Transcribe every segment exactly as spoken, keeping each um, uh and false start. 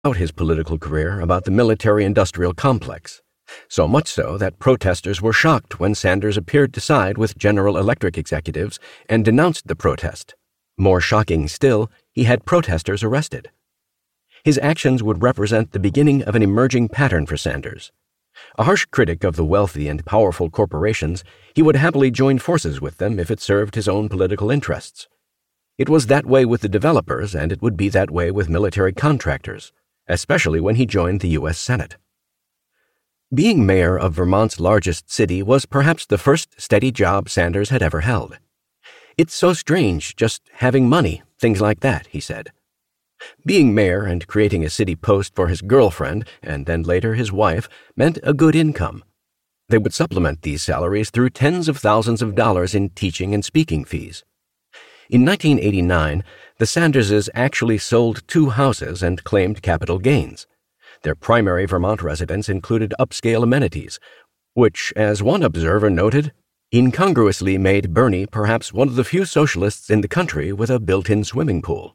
out his political career about the military-industrial complex, so much so that protesters were shocked when Sanders appeared to side with General Electric executives and denounced the protest. More shocking still, he had protesters arrested. His actions would represent the beginning of an emerging pattern for Sanders. A harsh critic of the wealthy and powerful corporations, he would happily join forces with them if it served his own political interests. It was that way with the developers, and it would be that way with military contractors, especially when he joined the U S Senate. Being mayor of Vermont's largest city was perhaps the first steady job Sanders had ever held. "It's so strange, just having money, things like that," he said. Being mayor and creating a city post for his girlfriend, and then later his wife, meant a good income. They would supplement these salaries through tens of thousands of dollars in teaching and speaking fees. In nineteen eighty-nine, the Sanderses actually sold two houses and claimed capital gains. Their primary Vermont residence included upscale amenities, which, as one observer noted, incongruously made Bernie perhaps one of the few socialists in the country with a built-in swimming pool.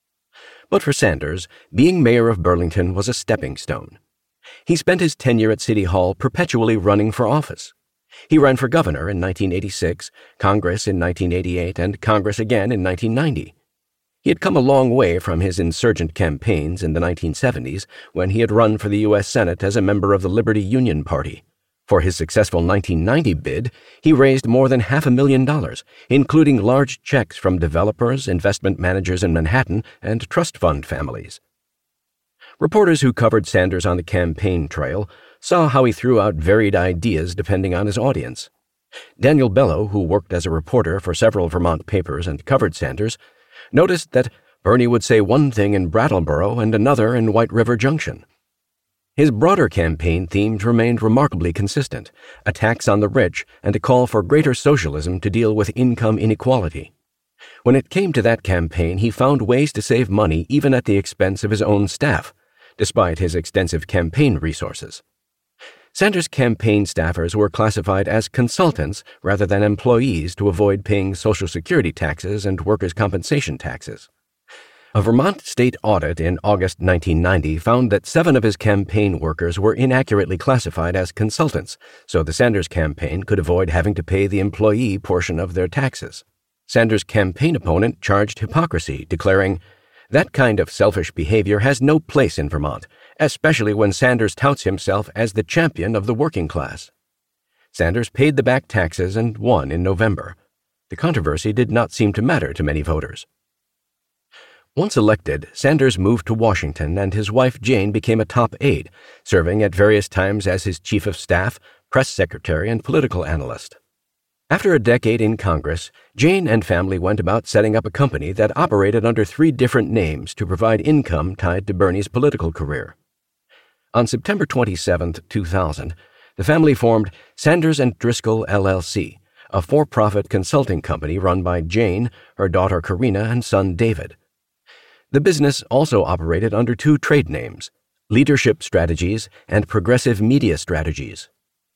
But for Sanders, being mayor of Burlington was a stepping stone. He spent his tenure at City Hall perpetually running for office. He ran for governor in nineteen eighty-six, Congress in nineteen eighty-eight, and Congress again in nineteen ninety. He had come a long way from his insurgent campaigns in the nineteen seventies, when he had run for the U S Senate as a member of the Liberty Union Party. For his successful nineteen ninety bid, he raised more than half a million dollars, including large checks from developers, investment managers in Manhattan, and trust fund families. Reporters who covered Sanders on the campaign trail saw how he threw out varied ideas depending on his audience. Daniel Bellow, who worked as a reporter for several Vermont papers and covered Sanders, noticed that Bernie would say one thing in Brattleboro and another in White River Junction. His broader campaign themes remained remarkably consistent: a tax on the rich and a call for greater socialism to deal with income inequality. When it came to that campaign, he found ways to save money even at the expense of his own staff, despite his extensive campaign resources. Sanders' campaign staffers were classified as consultants rather than employees to avoid paying Social Security taxes and workers' compensation taxes. A Vermont state audit in August nineteen ninety found that seven of his campaign workers were inaccurately classified as consultants, so the Sanders campaign could avoid having to pay the employee portion of their taxes. Sanders' campaign opponent charged hypocrisy, declaring, "That kind of selfish behavior has no place in Vermont, especially when Sanders touts himself as the champion of the working class." Sanders paid the back taxes and won in November. The controversy did not seem to matter to many voters. Once elected, Sanders moved to Washington, and his wife Jane became a top aide, serving at various times as his chief of staff, press secretary, and political analyst. After a decade in Congress, Jane and family went about setting up a company that operated under three different names to provide income tied to Bernie's political career. On September twenty-seventh, two thousand, the family formed Sanders and Driscoll L L C, a for-profit consulting company run by Jane, her daughter Karina, and son David. The business also operated under two trade names, Leadership Strategies and Progressive Media Strategies.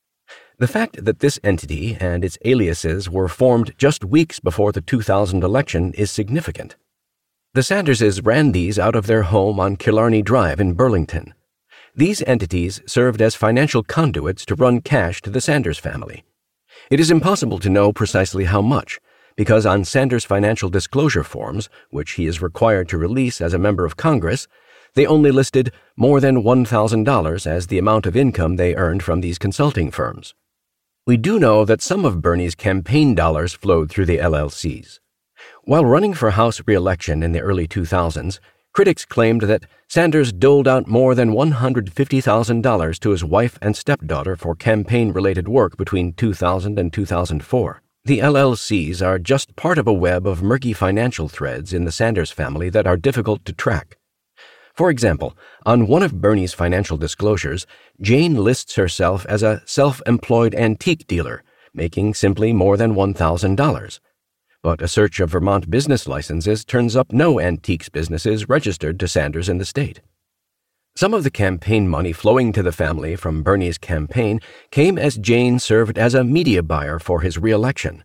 The fact that this entity and its aliases were formed just weeks before the two thousand election is significant. The Sanderses ran these out of their home on Killarney Drive in Burlington. These entities served as financial conduits to run cash to the Sanders family. It is impossible to know precisely how much, because on Sanders' financial disclosure forms, which he is required to release as a member of Congress, they only listed more than one thousand dollars as the amount of income they earned from these consulting firms. We do know that some of Bernie's campaign dollars flowed through the L L Cs. While running for House re-election in the early two thousands, critics claimed that Sanders doled out more than one hundred fifty thousand dollars to his wife and stepdaughter for campaign-related work between two thousand and two thousand four. The L L Cs are just part of a web of murky financial threads in the Sanders family that are difficult to track. For example, on one of Bernie's financial disclosures, Jane lists herself as a self-employed antique dealer, making simply more than one thousand dollars. But a search of Vermont business licenses turns up no antiques businesses registered to Sanders in the state. Some of the campaign money flowing to the family from Bernie's campaign came as Jane served as a media buyer for his re-election.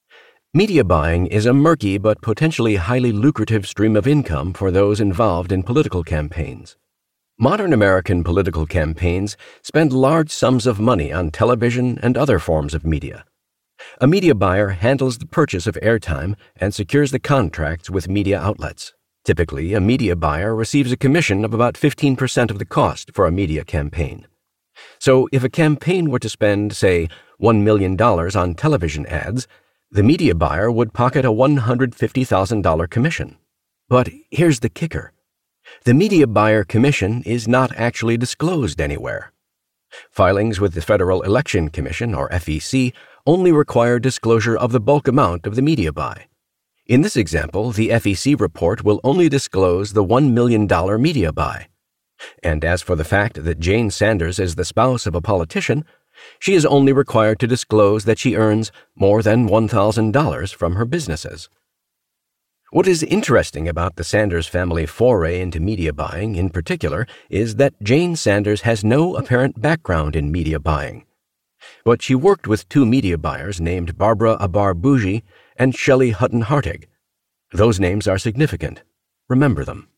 Media buying is a murky but potentially highly lucrative stream of income for those involved in political campaigns. Modern American political campaigns spend large sums of money on television and other forms of media. A media buyer handles the purchase of airtime and secures the contracts with media outlets. Typically, a media buyer receives a commission of about fifteen percent of the cost for a media campaign. So if a campaign were to spend, say, one million dollars on television ads, the media buyer would pocket a one hundred fifty thousand dollars commission. But here's the kicker. The media buyer commission is not actually disclosed anywhere. Filings with the Federal Election Commission, or F E C, only require disclosure of the bulk amount of the media buy. In this example, the F E C report will only disclose the one million dollars media buy. And as for the fact that Jane Sanders is the spouse of a politician, she is only required to disclose that she earns more than one thousand dollars from her businesses. What is interesting about the Sanders family foray into media buying in particular is that Jane Sanders has no apparent background in media buying. But she worked with two media buyers named Barbara Abar Bougie and Shelley Hutton Hartig. Those names are significant. Remember them.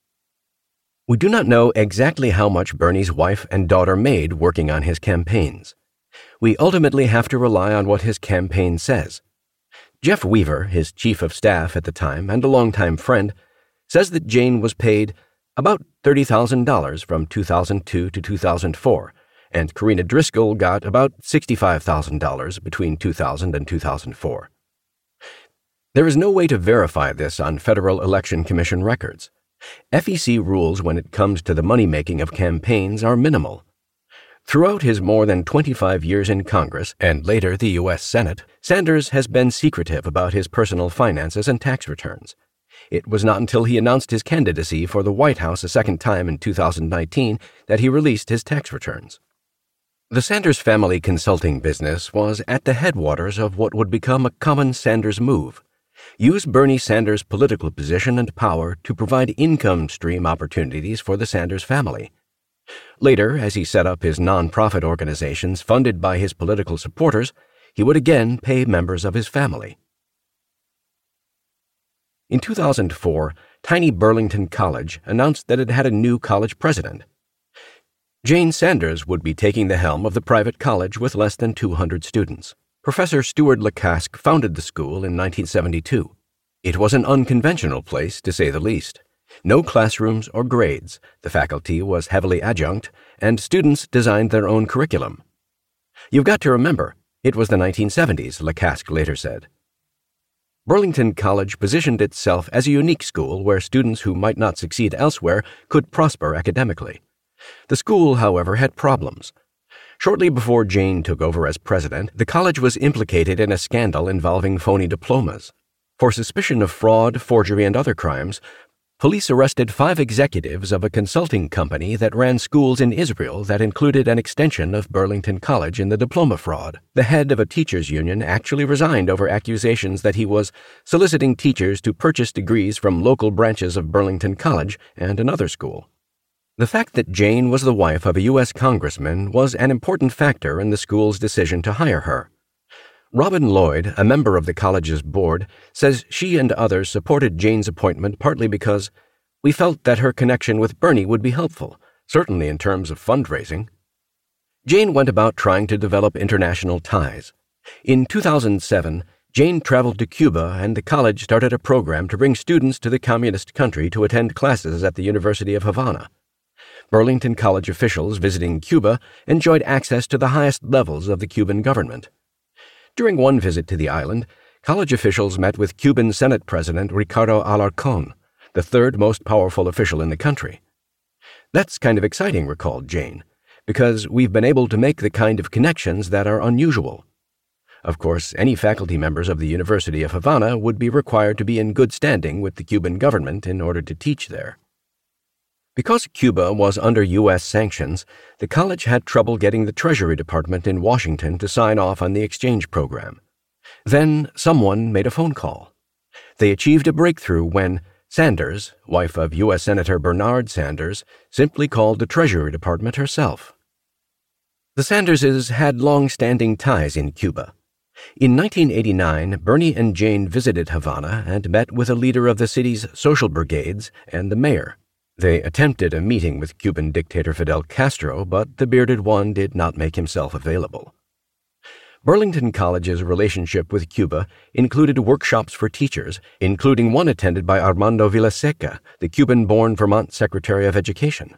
We do not know exactly how much Bernie's wife and daughter made working on his campaigns. We ultimately have to rely on what his campaign says. Jeff Weaver, his chief of staff at the time and a longtime friend, says that Jane was paid about thirty thousand dollars from two thousand two to two thousand four, and Karina Driscoll got about sixty-five thousand dollars between two thousand and two thousand four. There is no way to verify this on Federal Election Commission records. F E C rules when it comes to the money-making of campaigns are minimal. Throughout his more than twenty-five years in Congress and later the U S Senate, Sanders has been secretive about his personal finances and tax returns. It was not until he announced his candidacy for the White House a second time in two thousand nineteen that he released his tax returns. The Sanders family consulting business was at the headwaters of what would become a common Sanders move. Use Bernie Sanders' political position and power to provide income stream opportunities for the Sanders family. Later, as he set up his non-profit organizations funded by his political supporters, he would again pay members of his family. In two thousand four, tiny Burlington College announced that it had a new college president. Jane Sanders would be taking the helm of the private college with less than two hundred students. Professor Stuart LeCasque founded the school in nineteen seventy-two. It was an unconventional place, to say the least. No classrooms or grades, the faculty was heavily adjunct, and students designed their own curriculum. You've got to remember, it was the nineteen seventies, LeCasque later said. Burlington College positioned itself as a unique school where students who might not succeed elsewhere could prosper academically. The school, however, had problems. Shortly before Jane took over as president, the college was implicated in a scandal involving phony diplomas. For suspicion of fraud, forgery, and other crimes, police arrested five executives of a consulting company that ran schools in Israel that included an extension of Burlington College in the diploma fraud. The head of a teachers' union actually resigned over accusations that he was soliciting teachers to purchase degrees from local branches of Burlington College and another school. The fact that Jane was the wife of a U S congressman was an important factor in the school's decision to hire her. Robin Lloyd, a member of the college's board, says she and others supported Jane's appointment partly because we felt that her connection with Bernie would be helpful, certainly in terms of fundraising. Jane went about trying to develop international ties. In two thousand seven, Jane traveled to Cuba and the college started a program to bring students to the communist country to attend classes at the University of Havana. Burlington College officials visiting Cuba enjoyed access to the highest levels of the Cuban government. During one visit to the island, college officials met with Cuban Senate President Ricardo Alarcón, the third most powerful official in the country. That's kind of exciting, recalled Jane, because we've been able to make the kind of connections that are unusual. Of course, any faculty members of the University of Havana would be required to be in good standing with the Cuban government in order to teach there. Because Cuba was under U S sanctions, the college had trouble getting the Treasury Department in Washington to sign off on the exchange program. Then someone made a phone call. They achieved a breakthrough when Sanders, wife of U S Senator Bernard Sanders, simply called the Treasury Department herself. The Sanderses had long-standing ties in Cuba. In nineteen eighty-nine, Bernie and Jane visited Havana and met with a leader of the city's social brigades and the mayor. They attempted a meeting with Cuban dictator Fidel Castro, but the bearded one did not make himself available. Burlington College's relationship with Cuba included workshops for teachers, including one attended by Armando Villaseca, the Cuban-born Vermont Secretary of Education.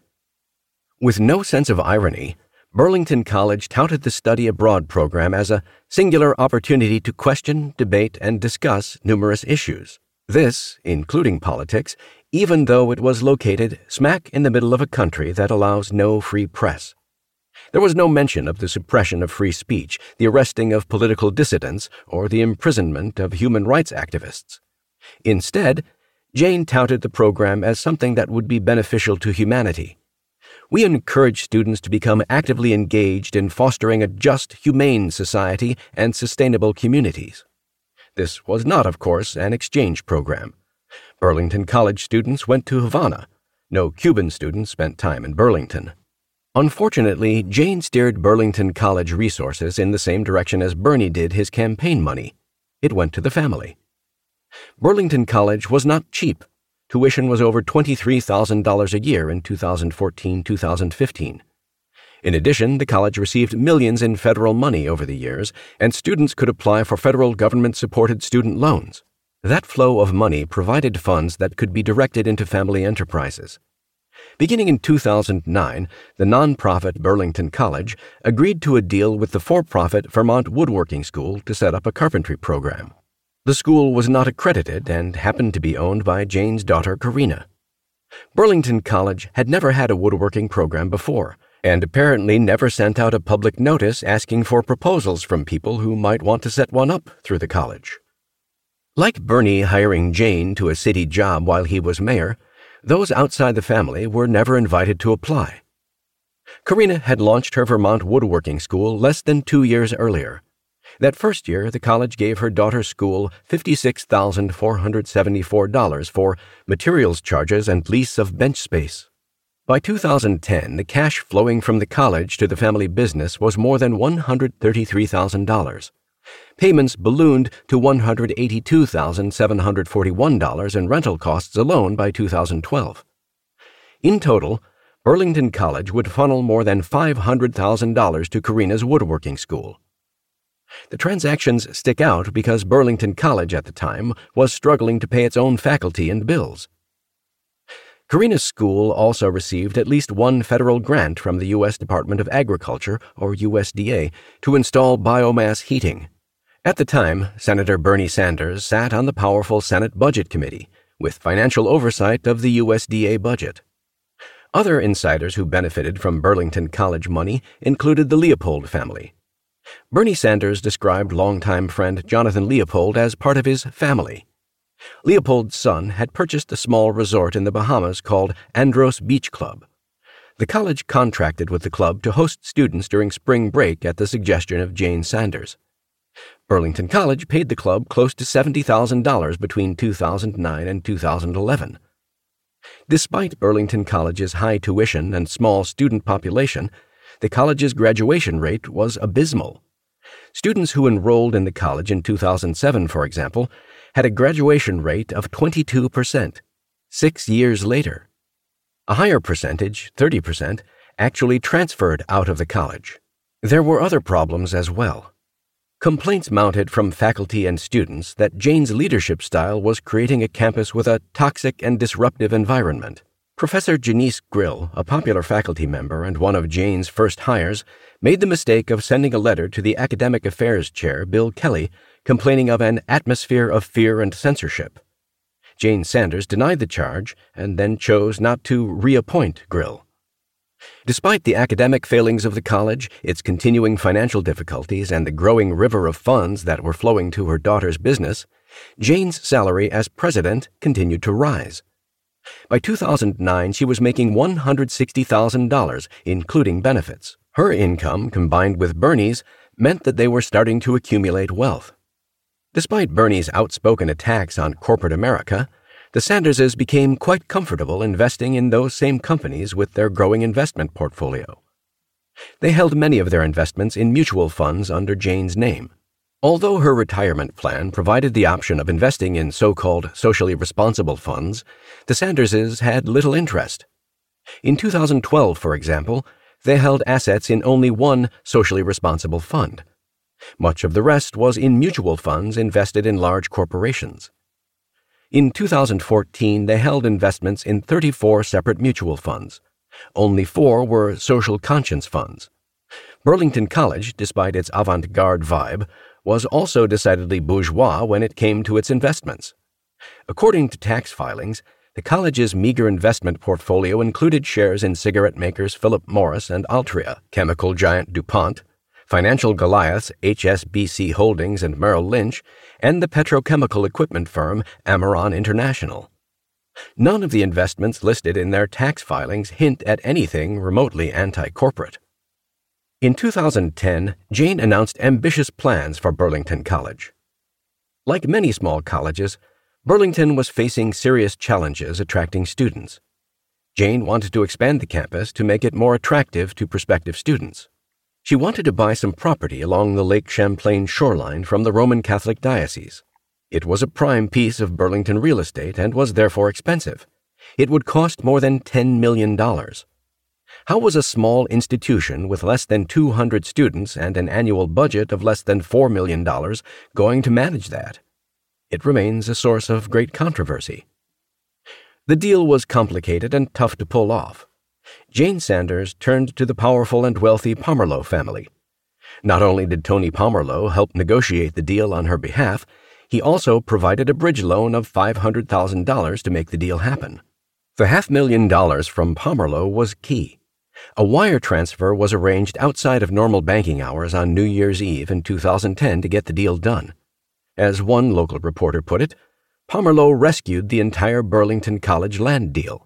With no sense of irony, Burlington College touted the study abroad program as a singular opportunity to question, debate, and discuss numerous issues. This, including politics, even though it was located smack in the middle of a country that allows no free press. There was no mention of the suppression of free speech, the arresting of political dissidents, or the imprisonment of human rights activists. Instead, Jane touted the program as something that would be beneficial to humanity. We encourage students to become actively engaged in fostering a just, humane society and sustainable communities. This was not, of course, an exchange program. Burlington College students went to Havana. No Cuban students spent time in Burlington. Unfortunately, Jane steered Burlington College resources in the same direction as Bernie did his campaign money. It went to the family. Burlington College was not cheap. Tuition was over twenty-three thousand dollars a year in two thousand fourteen to two thousand fifteen. In addition, the college received millions in federal money over the years, and students could apply for federal government-supported student loans. That flow of money provided funds that could be directed into family enterprises. Beginning in two thousand nine, the nonprofit Burlington College agreed to a deal with the for-profit Vermont Woodworking School to set up a carpentry program. The school was not accredited and happened to be owned by Jane's daughter, Karina. Burlington College had never had a woodworking program before, and apparently never sent out a public notice asking for proposals from people who might want to set one up through the college. Like Bernie hiring Jane to a city job while he was mayor, those outside the family were never invited to apply. Karina had launched her Vermont Woodworking School less than two years earlier. That first year, the college gave her daughter's school fifty-six thousand four hundred seventy-four dollars for materials charges and lease of bench space. By two thousand ten, the cash flowing from the college to the family business was more than one hundred thirty-three thousand dollars. Payments ballooned to one hundred eighty-two thousand seven hundred forty-one dollars in rental costs alone by two thousand twelve. In total, Burlington College would funnel more than five hundred thousand dollars to Karina's woodworking school. The transactions stick out because Burlington College at the time was struggling to pay its own faculty and bills. Karina's school also received at least one federal grant from the U S Department of Agriculture, or U S D A, to install biomass heating. At the time, Senator Bernie Sanders sat on the powerful Senate Budget Committee, with financial oversight of the U S D A budget. Other insiders who benefited from Burlington College money included the Leopold family. Bernie Sanders described longtime friend Jonathan Leopold as part of his family. Leopold's son had purchased a small resort in the Bahamas called Andros Beach Club. The college contracted with the club to host students during spring break at the suggestion of Jane Sanders. Burlington College paid the club close to seventy thousand dollars between two thousand nine and two thousand eleven. Despite Burlington College's high tuition and small student population, the college's graduation rate was abysmal. Students who enrolled in the college in two thousand seven, for example, had a graduation rate of twenty-two percent, six years later. A higher percentage, thirty percent, actually transferred out of the college. There were other problems as well. Complaints mounted from faculty and students that Jane's leadership style was creating a campus with a toxic and disruptive environment. Professor Janice Grill, a popular faculty member and one of Jane's first hires, made the mistake of sending a letter to the Academic Affairs Chair, Bill Kelly, complaining of an atmosphere of fear and censorship. Jane Sanders denied the charge and then chose not to reappoint Grill. Despite the academic failings of the college, its continuing financial difficulties, and the growing river of funds that were flowing to her daughter's business, Jane's salary as president continued to rise. By two thousand nine, she was making one hundred sixty thousand dollars, including benefits. Her income, combined with Bernie's, meant that they were starting to accumulate wealth. Despite Bernie's outspoken attacks on corporate America, the Sanderses became quite comfortable investing in those same companies with their growing investment portfolio. They held many of their investments in mutual funds under Jane's name. Although her retirement plan provided the option of investing in so-called socially responsible funds, the Sanderses had little interest. In two thousand twelve, for example, they held assets in only one socially responsible fund. Much of the rest was in mutual funds invested in large corporations. In two thousand fourteen, they held investments in thirty-four separate mutual funds. Only four were social conscience funds. Burlington College, despite its avant-garde vibe, was also decidedly bourgeois when it came to its investments. According to tax filings, the college's meager investment portfolio included shares in cigarette makers Philip Morris and Altria, chemical giant DuPont, financial Goliaths H S B C Holdings and Merrill Lynch, and the petrochemical equipment firm Amaron International. None of the investments listed in their tax filings hint at anything remotely anti-corporate. In two thousand ten, Jane announced ambitious plans for Burlington College. Like many small colleges, Burlington was facing serious challenges attracting students. Jane wanted to expand the campus to make it more attractive to prospective students. She wanted to buy some property along the Lake Champlain shoreline from the Roman Catholic Diocese. It was a prime piece of Burlington real estate and was therefore expensive. It would cost more than ten million dollars. How was a small institution with less than two hundred students and an annual budget of less than four million dollars going to manage that? It remains a source of great controversy. The deal was complicated and tough to pull off. Jane Sanders turned to the powerful and wealthy Pomerleau family. Not only did Tony Pomerleau help negotiate the deal on her behalf, he also provided a bridge loan of five hundred thousand dollars to make the deal happen. The half million dollars from Pomerleau was key. A wire transfer was arranged outside of normal banking hours on New Year's Eve in two thousand ten to get the deal done. As one local reporter put it, Pomerleau rescued the entire Burlington College land deal.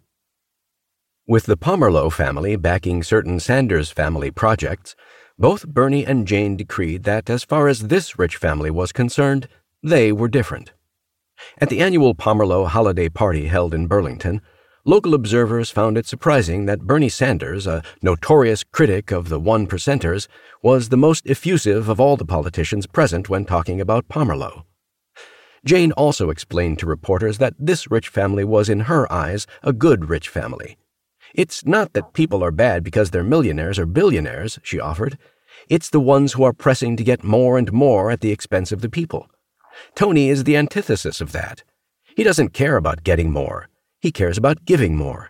With the Pomerleau family backing certain Sanders family projects, both Bernie and Jane decreed that as far as this rich family was concerned, they were different. At the annual Pomerleau holiday party held in Burlington, local observers found it surprising that Bernie Sanders, a notorious critic of the one percenters, was the most effusive of all the politicians present when talking about Pomerleau. Jane also explained to reporters that this rich family was, in her eyes, a good rich family. It's not that people are bad because they're millionaires or billionaires, she offered. It's the ones who are pressing to get more and more at the expense of the people. Tony is the antithesis of that. He doesn't care about getting more. He cares about giving more.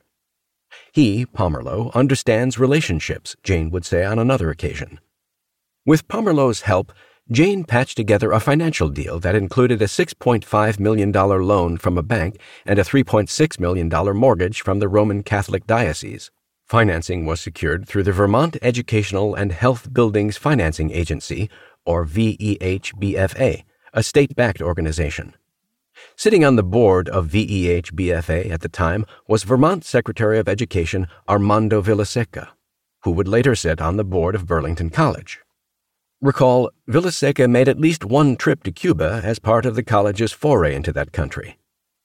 He, Pomerleau, understands relationships, Jane would say on another occasion. With Pomerleau's help, Jane patched together a financial deal that included a six point five million dollars loan from a bank and a three point six million dollars mortgage from the Roman Catholic Diocese. Financing was secured through the Vermont Educational and Health Buildings Financing Agency, or V E H B F A, a state-backed organization. Sitting on the board of V E H B F A at the time was Vermont Secretary of Education Armando Villaseca, who would later sit on the board of Burlington College. Recall, Villaseca made at least one trip to Cuba as part of the college's foray into that country.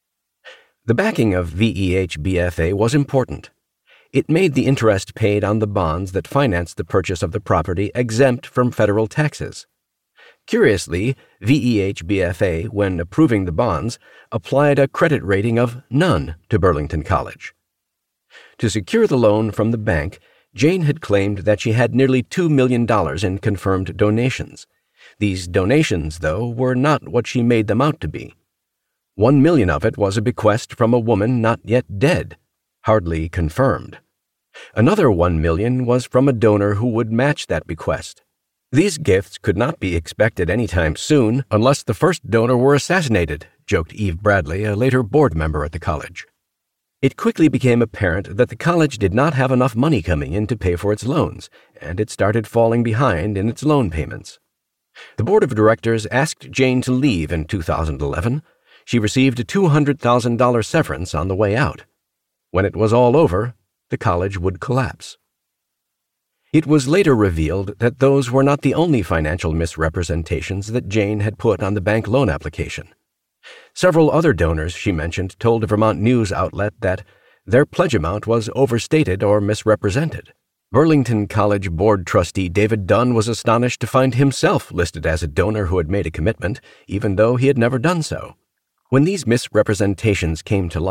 The backing of V E H B F A was important. It made the interest paid on the bonds that financed the purchase of the property exempt from federal taxes. Curiously, V E H B F A, when approving the bonds, applied a credit rating of none to Burlington College. To secure the loan from the bank, Jane had claimed that she had nearly two million dollars in confirmed donations. These donations, though, were not what she made them out to be. One million of it was a bequest from a woman not yet dead, hardly confirmed. Another one million was from a donor who would match that bequest. These gifts could not be expected any time soon unless the first donor were assassinated, joked Eve Bradley, a later board member at the college. It quickly became apparent that the college did not have enough money coming in to pay for its loans, and it started falling behind in its loan payments. The board of directors asked Jane to leave in two thousand eleven. She received a two hundred thousand dollars severance on the way out. When it was all over, the college would collapse. It was later revealed that those were not the only financial misrepresentations that Jane had put on the bank loan application. Several other donors she mentioned told a Vermont news outlet that their pledge amount was overstated or misrepresented. Burlington College board trustee David Dunn was astonished to find himself listed as a donor who had made a commitment, even though he had never done so. When these misrepresentations came to light,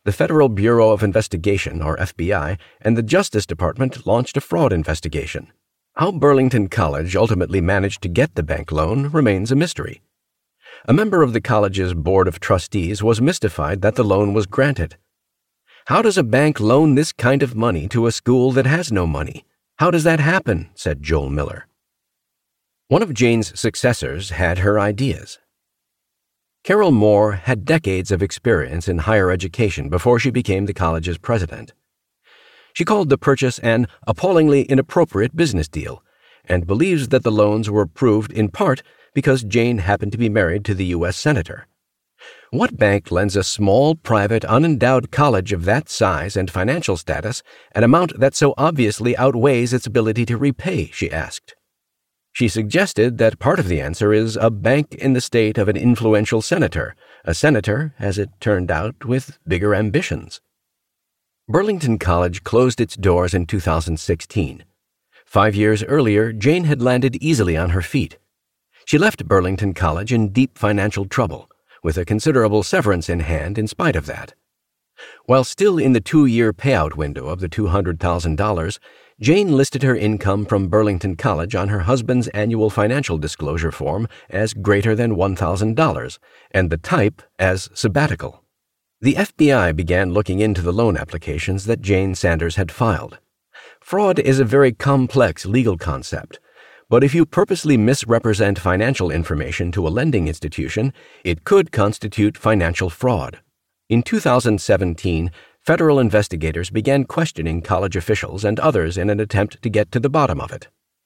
the Federal Bureau of Investigation, or F B I, and the Justice Department launched a fraud investigation. How Burlington College ultimately managed to get the bank loan remains a mystery. A member of the college's board of trustees was mystified that the loan was granted. "How does a bank loan this kind of money to a school that has no money? How does that happen?" said Joel Miller. One of Jane's successors had her ideas. Carol Moore had decades of experience in higher education before she became the college's president. She called the purchase an appallingly inappropriate business deal and believes that the loans were approved in part because Jane happened to be married to the U S senator. What bank lends a small, private, unendowed college of that size and financial status an amount that so obviously outweighs its ability to repay, she asked. She suggested that part of the answer is a bank in the state of an influential senator, a senator, as it turned out, with bigger ambitions. Burlington College closed its doors in two thousand sixteen. Five years earlier, Jane had landed easily on her feet. She left Burlington College in deep financial trouble, with a considerable severance in hand in spite of that. While still in the two-year payout window of the two hundred thousand dollars, Jane listed her income from Burlington College on her husband's annual financial disclosure form as greater than one thousand dollars, and the type as sabbatical. The F B I began looking into the loan applications that Jane Sanders had filed. Fraud is a very complex legal concept, but if you purposely misrepresent financial information to a lending institution, it could constitute financial fraud. In two thousand seventeen, federal investigators began questioning college officials and others in an attempt to get to the bottom of it.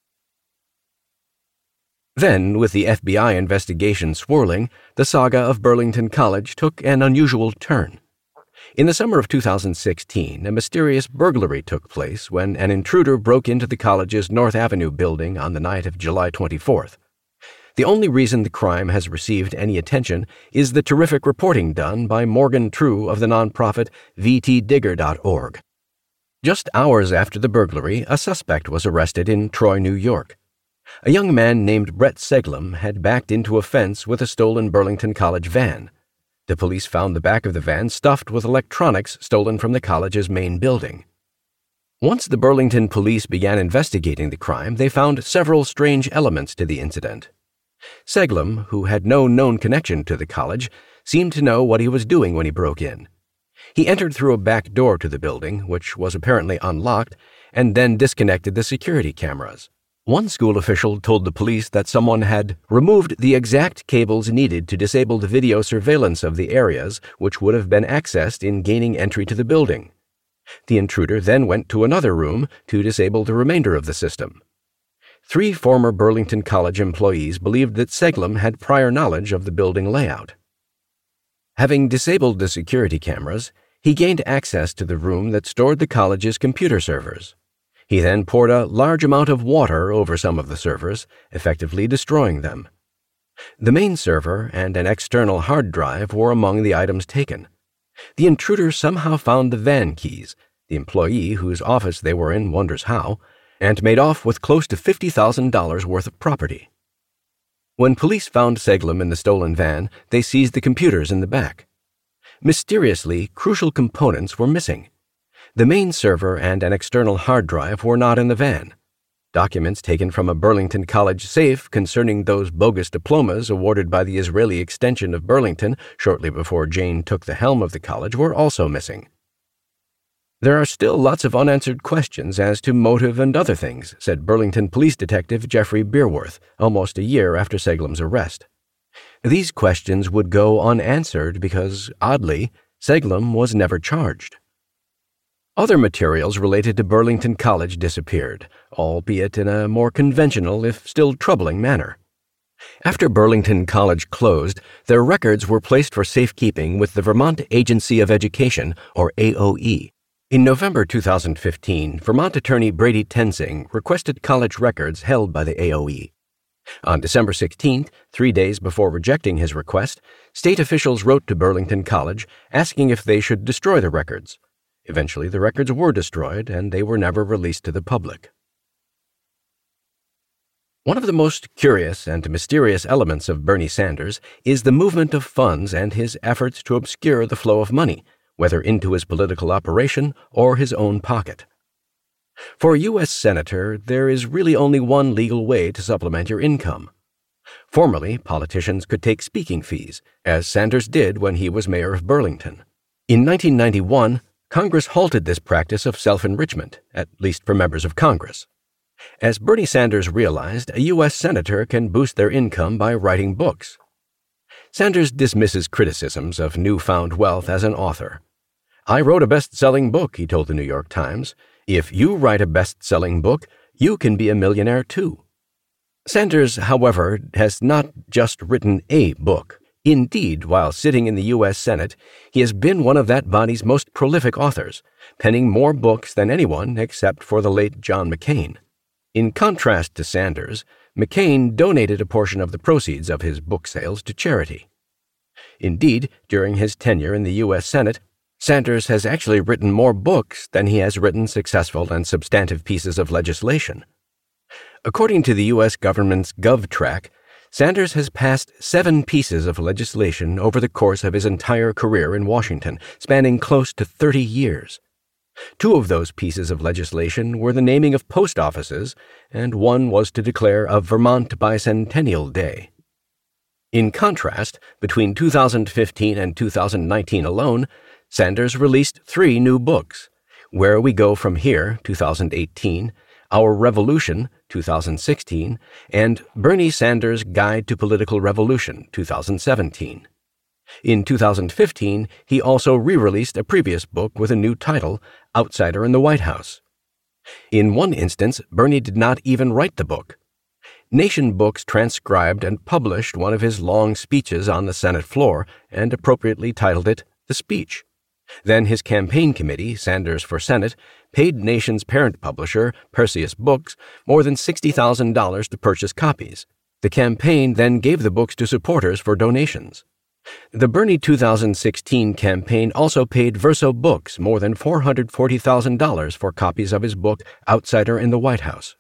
Then, with the F B I investigation swirling, the saga of Burlington College took an unusual turn. In the summer of two thousand sixteen, a mysterious burglary took place when an intruder broke into the college's North Avenue building on the night of July twenty-fourth. The only reason the crime has received any attention is the terrific reporting done by Morgan True of the nonprofit V T Digger dot org. Just hours after the burglary, a suspect was arrested in Troy, New York. A young man named Brett Seglem had backed into a fence with a stolen Burlington College van. The police found the back of the van stuffed with electronics stolen from the college's main building. Once the Burlington police began investigating the crime, they found several strange elements to the incident. Seglem, who had no known connection to the college, seemed to know what he was doing when he broke in. He entered through a back door to the building, which was apparently unlocked, and then disconnected the security cameras. One school official told the police that someone had removed the exact cables needed to disable the video surveillance of the areas which would have been accessed in gaining entry to the building. The intruder then went to another room to disable the remainder of the system. Three former Burlington College employees believed that Seglem had prior knowledge of the building layout. Having disabled the security cameras, he gained access to the room that stored the college's computer servers. He then poured a large amount of water over some of the servers, effectively destroying them. The main server and an external hard drive were among the items taken. The intruder somehow found the van keys, the employee whose office they were in wonders how, and made off with close to fifty thousand dollars worth of property. When police found Seglem in the stolen van, they seized the computers in the back. Mysteriously, crucial components were missing. The main server and an external hard drive were not in the van. Documents taken from a Burlington College safe concerning those bogus diplomas awarded by the Israeli extension of Burlington shortly before Jane took the helm of the college were also missing. "There are still lots of unanswered questions as to motive and other things," said Burlington Police Detective Jeffrey Beerworth, almost a year after Seglem's arrest. These questions would go unanswered because, oddly, Seglem was never charged. Other materials related to Burlington College disappeared, albeit in a more conventional, if still troubling, manner. After Burlington College closed, their records were placed for safekeeping with the Vermont Agency of Education, or A O E. In November two thousand fifteen, Vermont attorney Brady Tensing requested college records held by the A O E. On December sixteenth, three days before rejecting his request, state officials wrote to Burlington College asking if they should destroy the records. Eventually, the records were destroyed, and they were never released to the public. One of the most curious and mysterious elements of Bernie Sanders is the movement of funds and his efforts to obscure the flow of money, whether into his political operation or his own pocket. For a U S senator, there is really only one legal way to supplement your income. Formerly, politicians could take speaking fees, as Sanders did when he was mayor of Burlington. In nineteen ninety-one, Congress halted this practice of self-enrichment, at least for members of Congress. As Bernie Sanders realized, a U S senator can boost their income by writing books. Sanders dismisses criticisms of newfound wealth as an author. "I wrote a best-selling book," he told the New York Times. "If you write a best-selling book, you can be a millionaire too." Sanders, however, has not just written a book. Indeed, while sitting in the U S Senate, he has been one of that body's most prolific authors, penning more books than anyone except for the late John McCain. In contrast to Sanders, McCain donated a portion of the proceeds of his book sales to charity. Indeed, during his tenure in the U S Senate, Sanders has actually written more books than he has written successful and substantive pieces of legislation. According to the U S government's GovTrack, Sanders has passed seven pieces of legislation over the course of his entire career in Washington, spanning close to thirty years. Two of those pieces of legislation were the naming of post offices, and one was to declare a Vermont Bicentennial Day. In contrast, between two thousand fifteen and two thousand nineteen alone, Sanders released three new books: Where We Go From Here, two thousand eighteen, Our Revolution, two thousand sixteen, and Bernie Sanders' Guide to Political Revolution, two thousand seventeen. In two thousand fifteen, he also re-released a previous book with a new title, Outsider in the White House. In one instance, Bernie did not even write the book. Nation Books transcribed and published one of his long speeches on the Senate floor and appropriately titled it The Speech. Then his campaign committee, Sanders for Senate, paid Nation's parent publisher, Perseus Books, more than sixty thousand dollars to purchase copies. The campaign then gave the books to supporters for donations. The Bernie two thousand sixteen campaign also paid Verso Books more than four hundred forty thousand dollars for copies of his book, Outsider in the White House.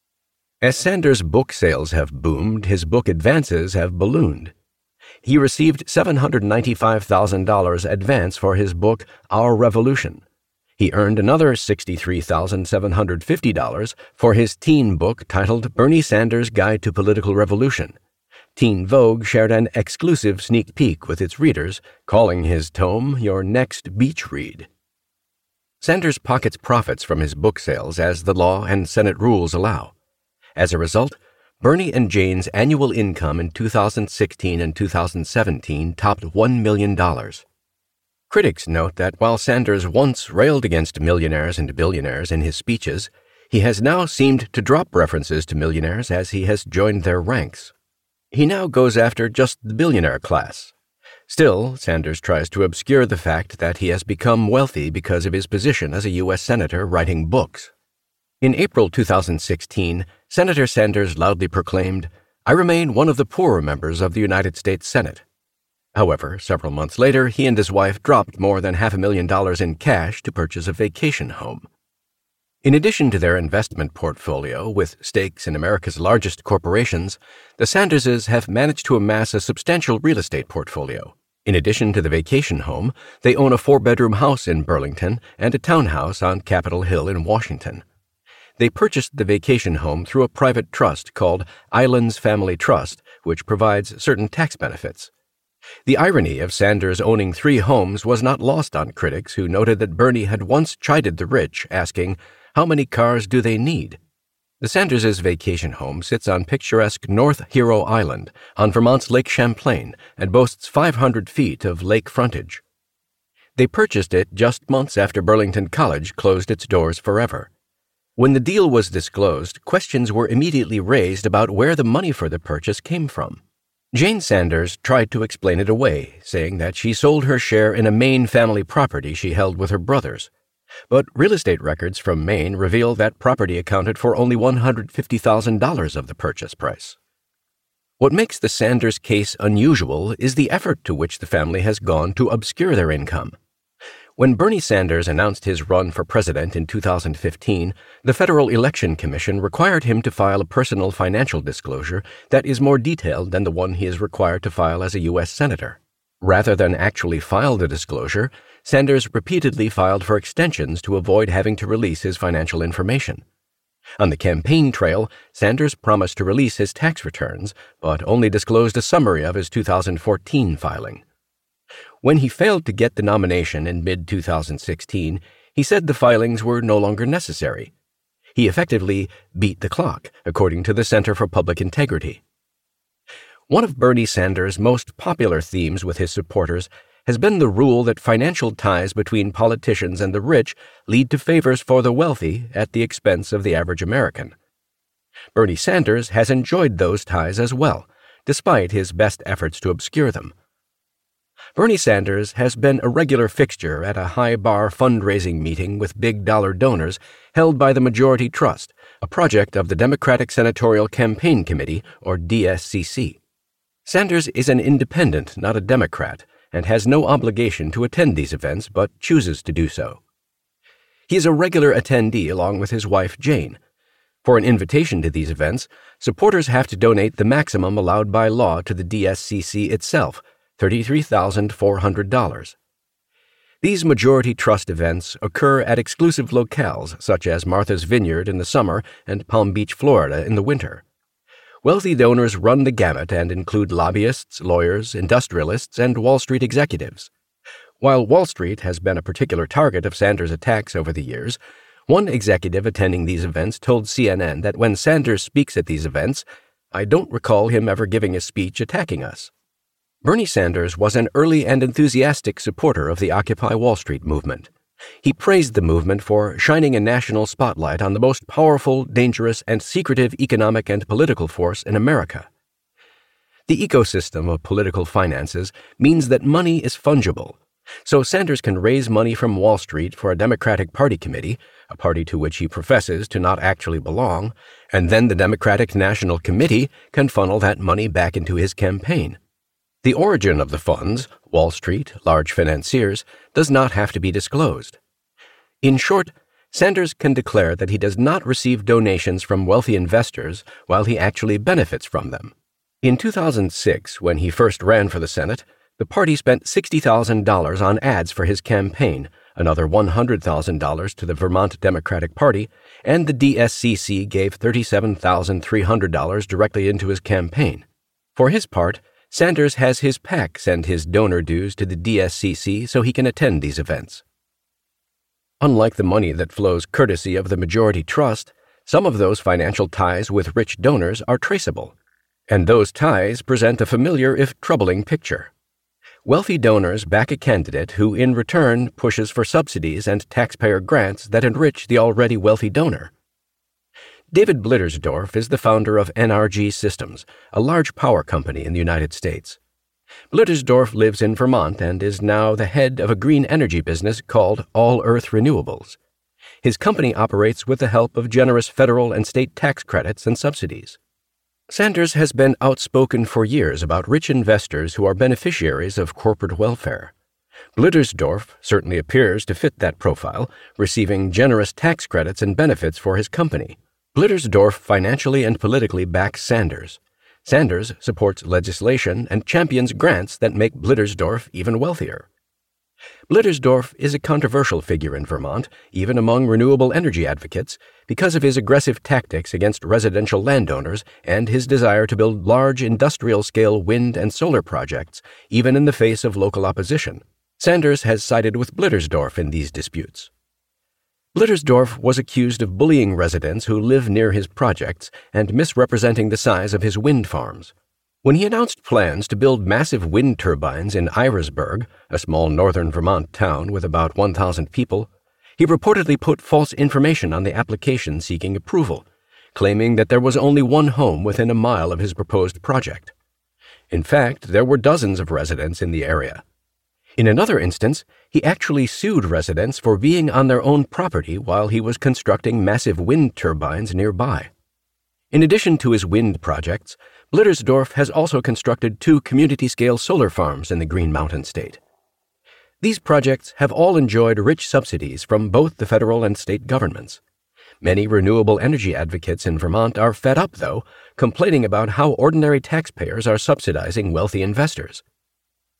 As Sanders' book sales have boomed, his book advances have ballooned. He received seven hundred ninety-five thousand dollars advance for his book, Our Revolution. He earned another sixty-three thousand seven hundred fifty dollars for his teen book titled Bernie Sanders' Guide to Political Revolution. Teen Vogue shared an exclusive sneak peek with its readers, calling his tome your next beach read. Sanders pockets profits from his book sales as the law and Senate rules allow. As a result, Bernie and Jane's annual income in two thousand sixteen and two thousand seventeen topped one million dollars. Critics note that while Sanders once railed against millionaires and billionaires in his speeches, he has now seemed to drop references to millionaires as he has joined their ranks. He now goes after just the billionaire class. Still, Sanders tries to obscure the fact that he has become wealthy because of his position as a U S senator writing books. In April two thousand sixteen, Senator Sanders loudly proclaimed, "I remain one of the poorer members of the United States Senate." However, several months later, he and his wife dropped more than half a million dollars in cash to purchase a vacation home. In addition to their investment portfolio, with stakes in America's largest corporations, the Sanderses have managed to amass a substantial real estate portfolio. In addition to the vacation home, they own a four-bedroom house in Burlington and a townhouse on Capitol Hill in Washington. They purchased the vacation home through a private trust called Islands Family Trust, which provides certain tax benefits. The irony of Sanders owning three homes was not lost on critics who noted that Bernie had once chided the rich, asking, "How many cars do they need?" The Sanderses' vacation home sits on picturesque North Hero Island on Vermont's Lake Champlain and boasts five hundred feet of lake frontage. They purchased it just months after Burlington College closed its doors forever. When the deal was disclosed, questions were immediately raised about where the money for the purchase came from. Jane Sanders tried to explain it away, saying that she sold her share in a Maine family property she held with her brothers. But real estate records from Maine reveal that property accounted for only one hundred fifty thousand dollars of the purchase price. What makes the Sanders case unusual is the effort to which the family has gone to obscure their income. When Bernie Sanders announced his run for president in two thousand fifteen, the Federal Election Commission required him to file a personal financial disclosure that is more detailed than the one he is required to file as a U S senator. Rather than actually file the disclosure, Sanders repeatedly filed for extensions to avoid having to release his financial information. On the campaign trail, Sanders promised to release his tax returns, but only disclosed a summary of his two thousand fourteen filing. When he failed to get the nomination in mid twenty sixteen, he said the filings were no longer necessary. He effectively beat the clock, according to the Center for Public Integrity. One of Bernie Sanders' most popular themes with his supporters has been the rule that financial ties between politicians and the rich lead to favors for the wealthy at the expense of the average American. Bernie Sanders has enjoyed those ties as well, despite his best efforts to obscure them. Bernie Sanders has been a regular fixture at a high-bar fundraising meeting with big-dollar donors held by the Majority Trust, a project of the Democratic Senatorial Campaign Committee, or D S C C. Sanders is an independent, not a Democrat, and has no obligation to attend these events but chooses to do so. He is a regular attendee along with his wife, Jane. For an invitation to these events, supporters have to donate the maximum allowed by law to the D S C C itself, thirty-three thousand four hundred dollars. These Majority Trust events occur at exclusive locales such as Martha's Vineyard in the summer and Palm Beach, Florida in the winter. Wealthy donors run the gamut and include lobbyists, lawyers, industrialists, and Wall Street executives. While Wall Street has been a particular target of Sanders' attacks over the years, one executive attending these events told C N N that when Sanders speaks at these events, "I don't recall him ever giving a speech attacking us." Bernie Sanders was an early and enthusiastic supporter of the Occupy Wall Street movement. He praised the movement for shining a national spotlight on the most powerful, dangerous, and secretive economic and political force in America. The ecosystem of political finances means that money is fungible, so Sanders can raise money from Wall Street for a Democratic Party committee, a party to which he professes to not actually belong, and then the Democratic National Committee can funnel that money back into his campaign. The origin of the funds, Wall Street, large financiers, does not have to be disclosed. In short, Sanders can declare that he does not receive donations from wealthy investors while he actually benefits from them. In two thousand six, when he first ran for the Senate, the party spent sixty thousand dollars on ads for his campaign, another one hundred thousand dollars to the Vermont Democratic Party, and the D S C C gave thirty-seven thousand three hundred dollars directly into his campaign. For his part, Sanders has his PAC send his donor dues to the D S C C so he can attend these events. Unlike the money that flows courtesy of the Majority Trust, some of those financial ties with rich donors are traceable, and those ties present a familiar if troubling picture. Wealthy donors back a candidate who in return pushes for subsidies and taxpayer grants that enrich the already wealthy donor. David Blittersdorf is the founder of N R G Systems, a large power company in the United States. Blittersdorf lives in Vermont and is now the head of a green energy business called All Earth Renewables. His company operates with the help of generous federal and state tax credits and subsidies. Sanders has been outspoken for years about rich investors who are beneficiaries of corporate welfare. Blittersdorf certainly appears to fit that profile, receiving generous tax credits and benefits for his company. Blittersdorf financially and politically backs Sanders. Sanders supports legislation and champions grants that make Blittersdorf even wealthier. Blittersdorf is a controversial figure in Vermont, even among renewable energy advocates, because of his aggressive tactics against residential landowners and his desire to build large industrial-scale wind and solar projects, even in the face of local opposition. Sanders has sided with Blittersdorf in these disputes. Blittersdorf was accused of bullying residents who live near his projects and misrepresenting the size of his wind farms. When he announced plans to build massive wind turbines in Irisburg, a small northern Vermont town with about one thousand people, he reportedly put false information on the application seeking approval, claiming that there was only one home within a mile of his proposed project. In fact, there were dozens of residents in the area. In another instance, he actually sued residents for being on their own property while he was constructing massive wind turbines nearby. In addition to his wind projects, Blittersdorf has also constructed two community-scale solar farms in the Green Mountain State. These projects have all enjoyed rich subsidies from both the federal and state governments. Many renewable energy advocates in Vermont are fed up, though, complaining about how ordinary taxpayers are subsidizing wealthy investors.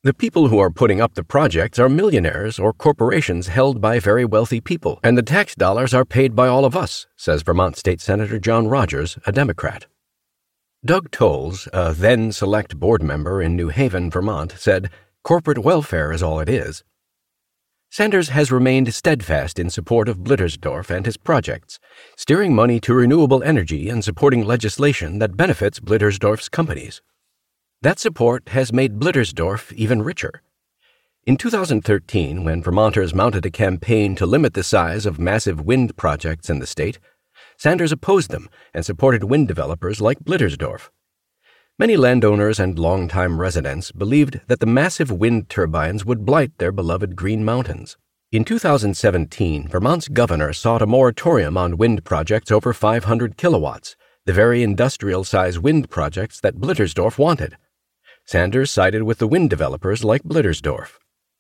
The people who are putting up the projects are millionaires or corporations held by very wealthy people, and the tax dollars are paid by all of us, says Vermont State Senator John Rogers, a Democrat. Doug Tolles, a then select board member in New Haven, Vermont, said, "Corporate welfare is all it is." Sanders has remained steadfast in support of Blittersdorf and his projects, steering money to renewable energy and supporting legislation that benefits Blittersdorf's companies. That support has made Blittersdorf even richer. In two thousand thirteen, when Vermonters mounted a campaign to limit the size of massive wind projects in the state, Sanders opposed them and supported wind developers like Blittersdorf. Many landowners and longtime residents believed that the massive wind turbines would blight their beloved Green Mountains. In two thousand seventeen, Vermont's governor sought a moratorium on wind projects over five hundred kilowatts, the very industrial-size wind projects that Blittersdorf wanted. Sanders sided with the wind developers like Blittersdorf.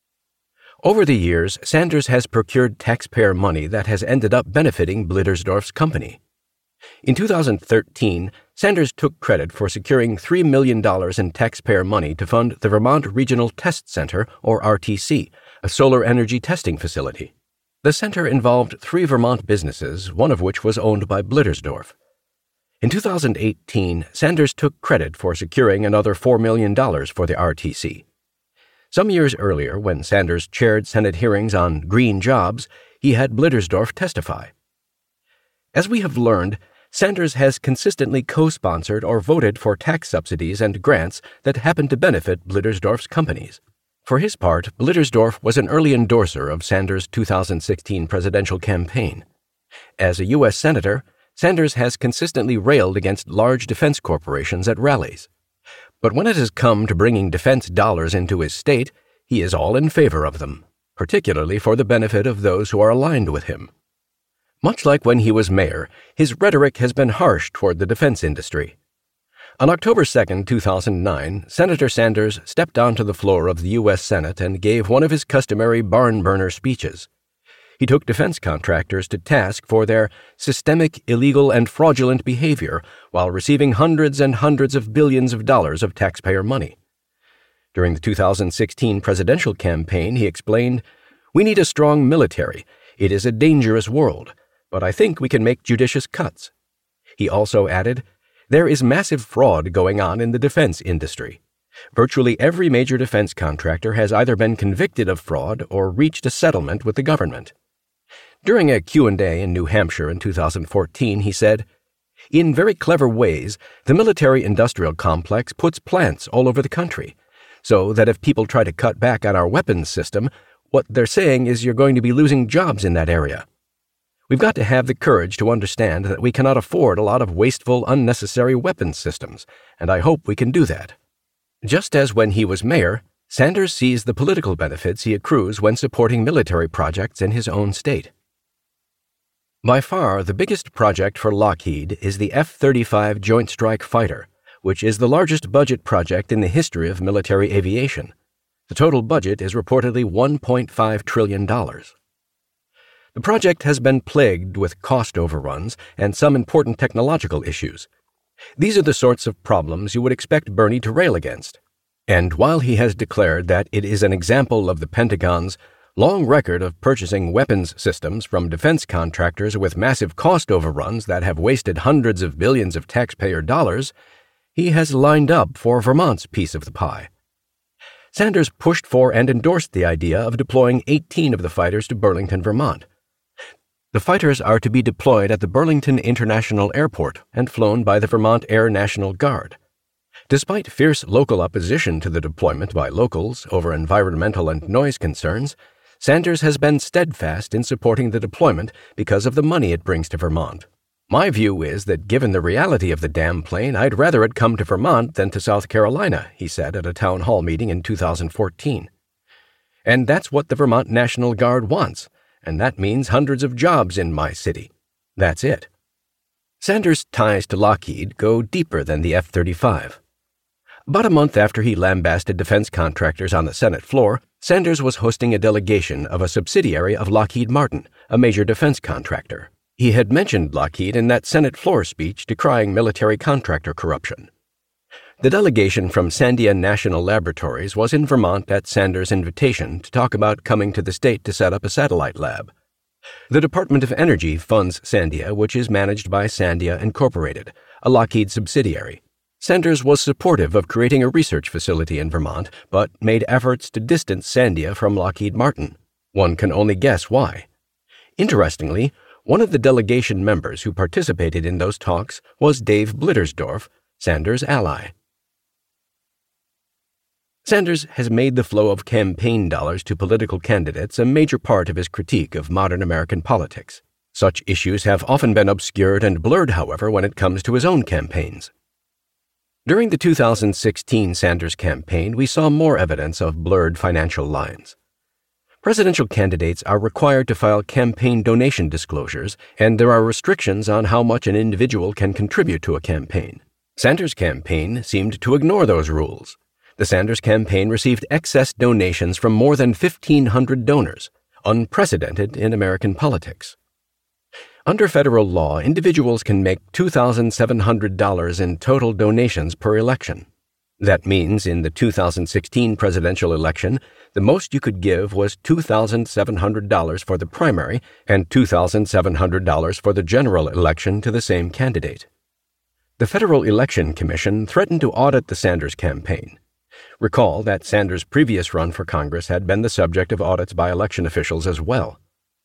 Over the years, Sanders has procured taxpayer money that has ended up benefiting Blittersdorf's company. In two thousand thirteen, Sanders took credit for securing three million dollars in taxpayer money to fund the Vermont Regional Test Center, or R T C, a solar energy testing facility. The center involved three Vermont businesses, one of which was owned by Blittersdorf. In two thousand eighteen, Sanders took credit for securing another four million dollars for the R T C. Some years earlier, when Sanders chaired Senate hearings on green jobs, he had Blittersdorf testify. As we have learned, Sanders has consistently co-sponsored or voted for tax subsidies and grants that happen to benefit Blittersdorf's companies. For his part, Blittersdorf was an early endorser of Sanders' two thousand sixteen presidential campaign. As a U S Senator, Sanders has consistently railed against large defense corporations at rallies. But when it has come to bringing defense dollars into his state, he is all in favor of them, particularly for the benefit of those who are aligned with him. Much like when he was mayor, his rhetoric has been harsh toward the defense industry. On October second, two thousand nine, Senator Sanders stepped onto the floor of the U S Senate and gave one of his customary barn-burner speeches. He took defense contractors to task for their systemic, illegal, and fraudulent behavior while receiving hundreds and hundreds of billions of dollars of taxpayer money. During the two thousand sixteen presidential campaign, he explained, "We need a strong military. It is a dangerous world, but I think we can make judicious cuts." He also added, "There is massive fraud going on in the defense industry. Virtually every major defense contractor has either been convicted of fraud or reached a settlement with the government." During a Q and A in New Hampshire in two thousand fourteen, he said, "In very clever ways, the military-industrial complex puts plants all over the country, so that if people try to cut back on our weapons system, what they're saying is you're going to be losing jobs in that area. We've got to have the courage to understand that we cannot afford a lot of wasteful, unnecessary weapons systems, and I hope we can do that." Just as when he was mayor, Sanders sees the political benefits he accrues when supporting military projects in his own state. By far, the biggest project for Lockheed is the F thirty-five Joint Strike Fighter, which is the largest budget project in the history of military aviation. The total budget is reportedly one point five trillion dollars. The project has been plagued with cost overruns and some important technological issues. These are the sorts of problems you would expect Bernie to rail against. And while he has declared that it is an example of the Pentagon's long record of purchasing weapons systems from defense contractors with massive cost overruns that have wasted hundreds of billions of taxpayer dollars, he has lined up for Vermont's piece of the pie. Sanders pushed for and endorsed the idea of deploying eighteen of the fighters to Burlington, Vermont. The fighters are to be deployed at the Burlington International Airport and flown by the Vermont Air National Guard. Despite fierce local opposition to the deployment by locals over environmental and noise concerns, Sanders has been steadfast in supporting the deployment because of the money it brings to Vermont. "My view is that given the reality of the damn plane, I'd rather it come to Vermont than to South Carolina," he said at a town hall meeting in two thousand fourteen. "And that's what the Vermont National Guard wants, and that means hundreds of jobs in my city. That's it." Sanders' ties to Lockheed go deeper than the F thirty-five. About a month after he lambasted defense contractors on the Senate floor, Sanders was hosting a delegation of a subsidiary of Lockheed Martin, a major defense contractor. He had mentioned Lockheed in that Senate floor speech decrying military contractor corruption. The delegation from Sandia National Laboratories was in Vermont at Sanders' invitation to talk about coming to the state to set up a satellite lab. The Department of Energy funds Sandia, which is managed by Sandia Incorporated, a Lockheed subsidiary. Sanders was supportive of creating a research facility in Vermont, but made efforts to distance Sandia from Lockheed Martin. One can only guess why. Interestingly, one of the delegation members who participated in those talks was Dave Blittersdorf, Sanders' ally. Sanders has made the flow of campaign dollars to political candidates a major part of his critique of modern American politics. Such issues have often been obscured and blurred, however, when it comes to his own campaigns. During the two thousand sixteen Sanders campaign, we saw more evidence of blurred financial lines. Presidential candidates are required to file campaign donation disclosures, and there are restrictions on how much an individual can contribute to a campaign. Sanders' campaign seemed to ignore those rules. The Sanders campaign received excess donations from more than fifteen hundred donors, unprecedented in American politics. Under federal law, individuals can make two thousand seven hundred dollars in total donations per election. That means in the two thousand sixteen presidential election, the most you could give was two thousand seven hundred dollars for the primary and two thousand seven hundred dollars for the general election to the same candidate. The Federal Election Commission threatened to audit the Sanders campaign. Recall that Sanders' previous run for Congress had been the subject of audits by election officials as well.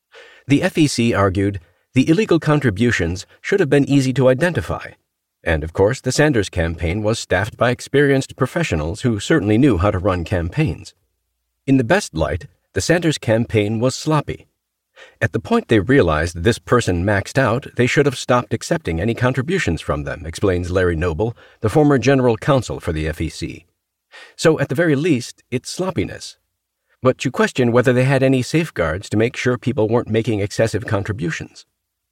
The F E C argued the illegal contributions should have been easy to identify. And, of course, the Sanders campaign was staffed by experienced professionals who certainly knew how to run campaigns. In the best light, the Sanders campaign was sloppy. At the point they realized this person maxed out, they should have stopped accepting any contributions from them, explains Larry Noble, the former general counsel for the F E C. So, at the very least, it's sloppiness. But you question whether they had any safeguards to make sure people weren't making excessive contributions.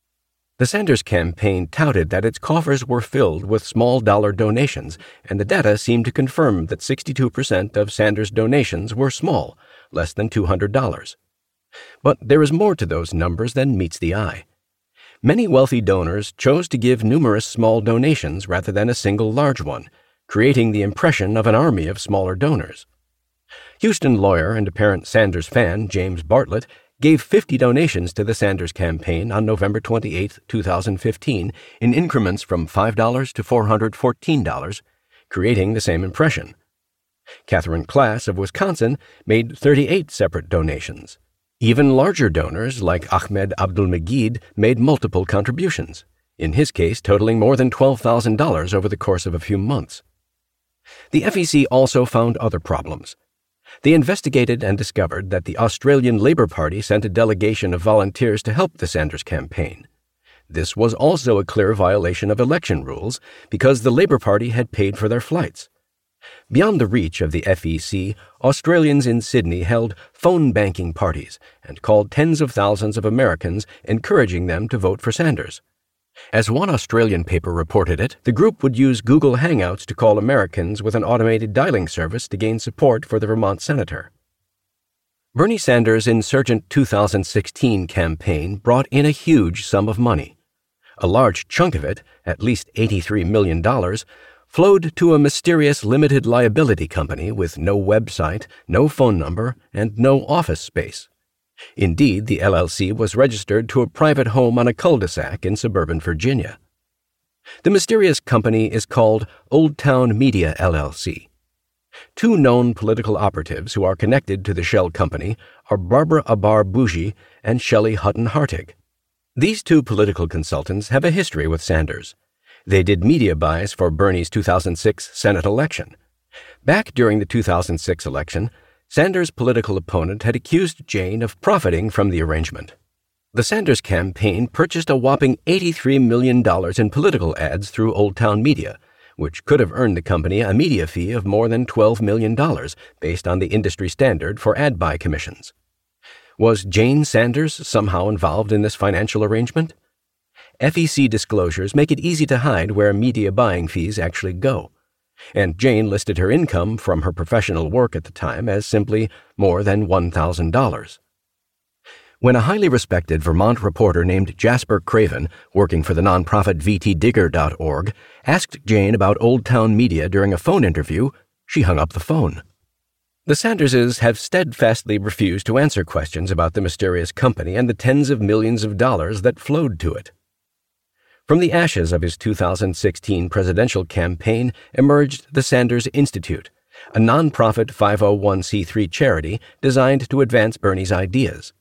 The Sanders campaign touted that its coffers were filled with small-dollar donations, and the data seemed to confirm that sixty-two percent of Sanders' donations were small, less than two hundred dollars. But there is more to those numbers than meets the eye. Many wealthy donors chose to give numerous small donations rather than a single large one, creating the impression of an army of smaller donors. Houston lawyer and apparent Sanders fan James Bartlett gave fifty donations to the Sanders campaign on November twenty-eighth, two thousand fifteen, in increments from five dollars to four hundred fourteen dollars, creating the same impression. Catherine Klass of Wisconsin made thirty-eight separate donations. Even larger donors like Ahmed Abdul-Megid made multiple contributions, in his case totaling more than twelve thousand dollars over the course of a few months. The F E C also found other problems. They investigated and discovered that the Australian Labor Party sent a delegation of volunteers to help the Sanders campaign. This was also a clear violation of election rules because the Labor Party had paid for their flights. Beyond the reach of the F E C, Australians in Sydney held phone banking parties and called tens of thousands of Americans, encouraging them to vote for Sanders. As one Australian paper reported it, the group would use Google Hangouts to call Americans with an automated dialing service to gain support for the Vermont senator. Bernie Sanders' insurgent two thousand sixteen campaign brought in a huge sum of money. A large chunk of it, at least eighty-three million dollars, flowed to a mysterious limited liability company with no website, no phone number, and no office space. Indeed, the L L C was registered to a private home on a cul-de-sac in suburban Virginia. The mysterious company is called Old Town Media L L C. Two known political operatives who are connected to the shell company are Barbara Abar Bougie and Shelley Hutton Hartig. These two political consultants have a history with Sanders. They did media buys for Bernie's two thousand six Senate election. Back during the two thousand six election, Sanders' political opponent had accused Jane of profiting from the arrangement. The Sanders campaign purchased a whopping eighty-three million dollars in political ads through Old Town Media, which could have earned the company a media fee of more than twelve million dollars based on the industry standard for ad buy commissions. Was Jane Sanders somehow involved in this financial arrangement? F E C disclosures make it easy to hide where media buying fees actually go. And Jane listed her income from her professional work at the time as simply more than one thousand dollars. When a highly respected Vermont reporter named Jasper Craven, working for the nonprofit V T Digger dot org, asked Jane about Old Town Media during a phone interview, she hung up the phone. The Sanderses have steadfastly refused to answer questions about the mysterious company and the tens of millions of dollars that flowed to it. From the ashes of his two thousand sixteen presidential campaign emerged the Sanders Institute, a nonprofit five oh one c three charity designed to advance Bernie's ideas.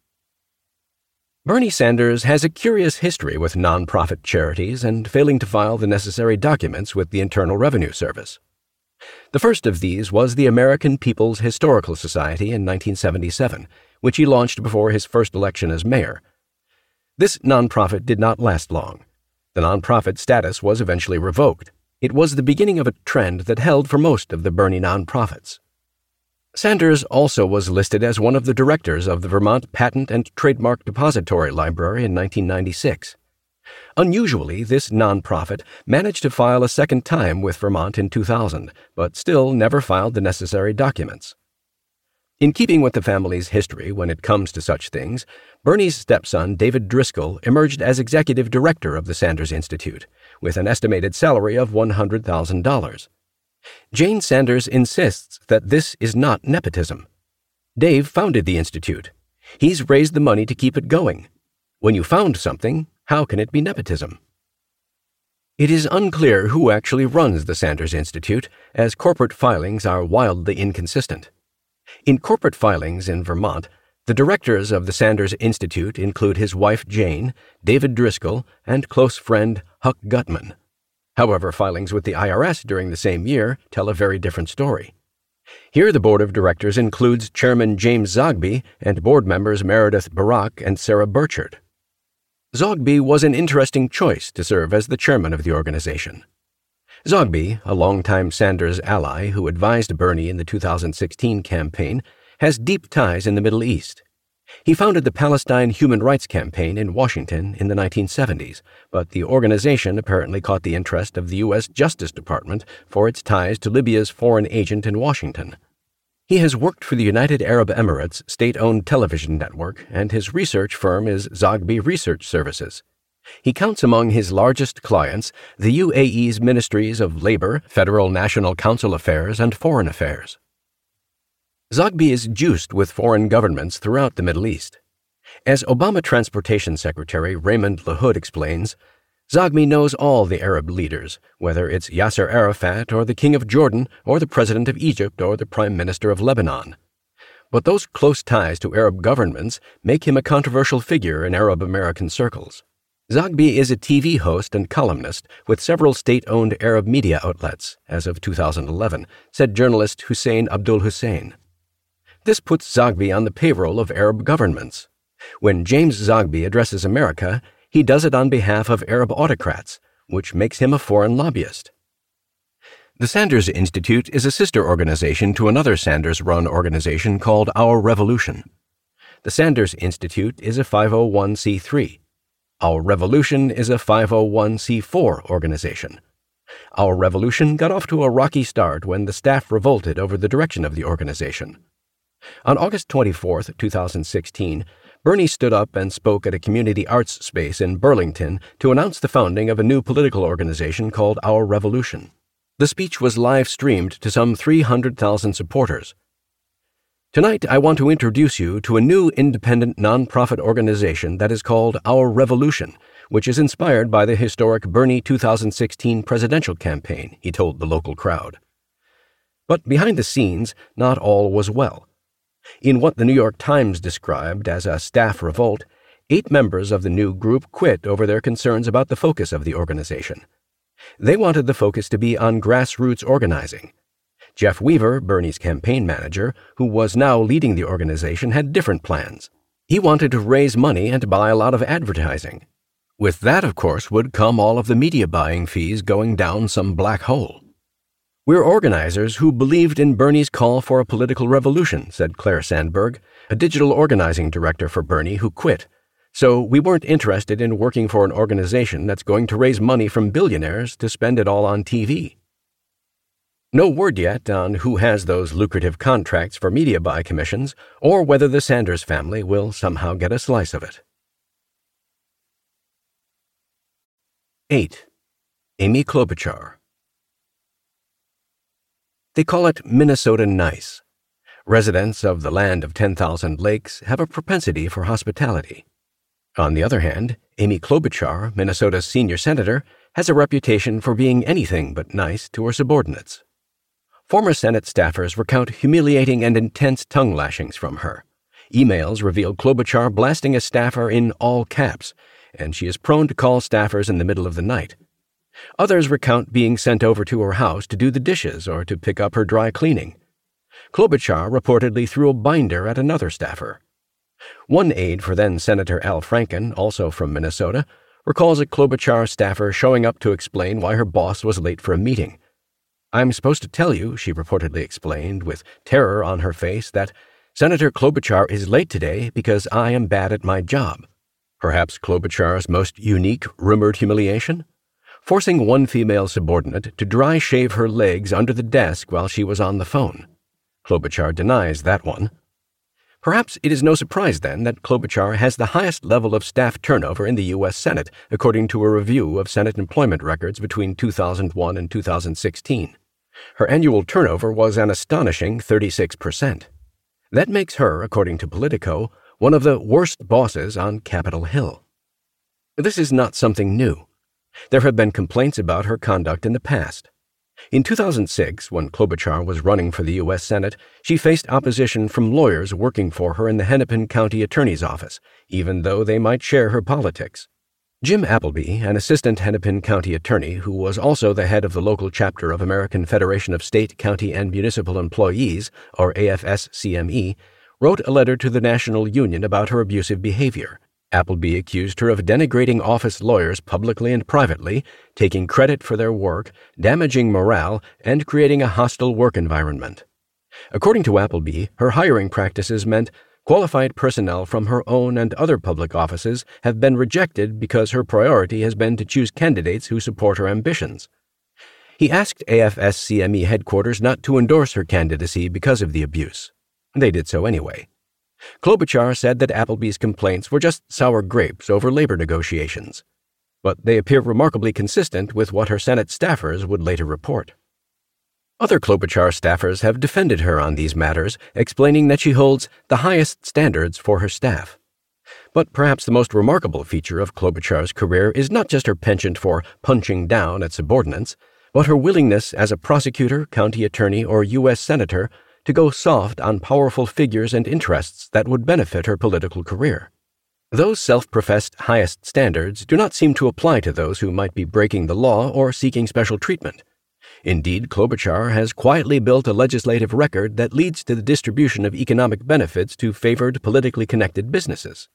Bernie Sanders has a curious history with nonprofit charities and failing to file the necessary documents with the Internal Revenue Service. The first of these was the American People's Historical Society in nineteen seventy-seven, which he launched before his first election as mayor. This nonprofit did not last long. The nonprofit status was eventually revoked. It was the beginning of a trend that held for most of the Bernie nonprofits. Sanders also was listed as one of the directors of the Vermont Patent and Trademark Depository Library in nineteen ninety-six. Unusually, this nonprofit managed to file a second time with Vermont in two thousand, but still never filed the necessary documents. In keeping with the family's history when it comes to such things, Bernie's stepson, David Driscoll, emerged as executive director of the Sanders Institute, with an estimated salary of one hundred thousand dollars. Jane Sanders insists that this is not nepotism. Dave founded the Institute. He's raised the money to keep it going. When you found something, how can it be nepotism? It is unclear who actually runs the Sanders Institute, as corporate filings are wildly inconsistent. In corporate filings in Vermont, the directors of the Sanders Institute include his wife Jane, David Driscoll, and close friend Huck Gutman. However, filings with the I R S during the same year tell a very different story. Here the board of directors includes Chairman James Zogby and board members Meredith Barak and Sarah Burchard. Zogby was an interesting choice to serve as the chairman of the organization. Zogby, a longtime Sanders ally who advised Bernie in the two thousand sixteen campaign, has deep ties in the Middle East. He founded the Palestine Human Rights Campaign in Washington in the nineteen seventies, but the organization apparently caught the interest of the U S Justice Department for its ties to Libya's foreign agent in Washington. He has worked for the United Arab Emirates state-owned television network, and his research firm is Zogby Research Services. He counts among his largest clients the U A E's Ministries of Labor, Federal National Council Affairs, and Foreign Affairs. Zogby is juiced with foreign governments throughout the Middle East. As Obama Transportation Secretary Raymond LaHood explains, Zogby knows all the Arab leaders, whether it's Yasser Arafat or the King of Jordan or the President of Egypt or the Prime Minister of Lebanon. But those close ties to Arab governments make him a controversial figure in Arab American circles. Zogby is a T V host and columnist with several state-owned Arab media outlets, as of two thousand eleven, said journalist Hussein Abdul Hussein. This puts Zogby on the payroll of Arab governments. When James Zogby addresses America, he does it on behalf of Arab autocrats, which makes him a foreign lobbyist. The Sanders Institute is a sister organization to another Sanders-run organization called Our Revolution. The Sanders Institute is a five oh one c three. Our Revolution is a five oh one c four organization. Our Revolution got off to a rocky start when the staff revolted over the direction of the organization. On August twenty-fourth, two thousand sixteen, Bernie stood up and spoke at a community arts space in Burlington to announce the founding of a new political organization called Our Revolution. The speech was live-streamed to some three hundred thousand supporters. Tonight, I want to introduce you to a new independent nonprofit organization that is called Our Revolution, which is inspired by the historic Bernie two thousand sixteen presidential campaign, he told the local crowd. But behind the scenes, not all was well. In what the New York Times described as a staff revolt, eight members of the new group quit over their concerns about the focus of the organization. They wanted the focus to be on grassroots organizing. Jeff Weaver, Bernie's campaign manager, who was now leading the organization, had different plans. He wanted to raise money and buy a lot of advertising. With that, of course, would come all of the media buying fees going down some black hole. We're organizers who believed in Bernie's call for a political revolution, said Claire Sandberg, a digital organizing director for Bernie who quit. So we weren't interested in working for an organization that's going to raise money from billionaires to spend it all on T V. No word yet on who has those lucrative contracts for media buy commissions or whether the Sanders family will somehow get a slice of it. eight. Amy Klobuchar. They call it Minnesota nice. Residents of the land of ten thousand lakes have a propensity for hospitality. On the other hand, Amy Klobuchar, Minnesota's senior senator, has a reputation for being anything but nice to her subordinates. Former Senate staffers recount humiliating and intense tongue lashings from her. Emails reveal Klobuchar blasting a staffer in all caps, and she is prone to call staffers in the middle of the night. Others recount being sent over to her house to do the dishes or to pick up her dry cleaning. Klobuchar reportedly threw a binder at another staffer. One aide for then-Senator Al Franken, also from Minnesota, recalls a Klobuchar staffer showing up to explain why her boss was late for a meeting. "I'm supposed to tell you," she reportedly explained, with terror on her face, that Senator Klobuchar is late today because I am bad at my job. Perhaps Klobuchar's most unique rumored humiliation? Forcing one female subordinate to dry shave her legs under the desk while she was on the phone. Klobuchar denies that one. Perhaps it is no surprise, then, that Klobuchar has the highest level of staff turnover in the U S Senate, according to a review of Senate employment records between two thousand one and two thousand sixteen. Her annual turnover was an astonishing thirty-six percent. That makes her, according to Politico, one of the worst bosses on Capitol Hill. This is not something new. There have been complaints about her conduct in the past. In two thousand six, when Klobuchar was running for the U S Senate, she faced opposition from lawyers working for her in the Hennepin County Attorney's Office, even though they might share her politics. Jim Appleby, an assistant Hennepin County attorney who was also the head of the local chapter of American Federation of State, County, and Municipal Employees, or A F S C M E, wrote a letter to the National Union about her abusive behavior. Appleby accused her of denigrating office lawyers publicly and privately, taking credit for their work, damaging morale, and creating a hostile work environment. According to Appleby, her hiring practices meant qualified personnel from her own and other public offices have been rejected because her priority has been to choose candidates who support her ambitions. He asked A F S C M E headquarters not to endorse her candidacy because of the abuse. They did so anyway. Klobuchar said that Appleby's complaints were just sour grapes over labor negotiations, but they appear remarkably consistent with what her Senate staffers would later report. Other Klobuchar staffers have defended her on these matters, explaining that she holds the highest standards for her staff. But perhaps the most remarkable feature of Klobuchar's career is not just her penchant for punching down at subordinates, but her willingness as a prosecutor, county attorney, or U S senator to go soft on powerful figures and interests that would benefit her political career. Those self-professed highest standards do not seem to apply to those who might be breaking the law or seeking special treatment. Indeed, Klobuchar has quietly built a legislative record that leads to the distribution of economic benefits to favored, politically connected businesses.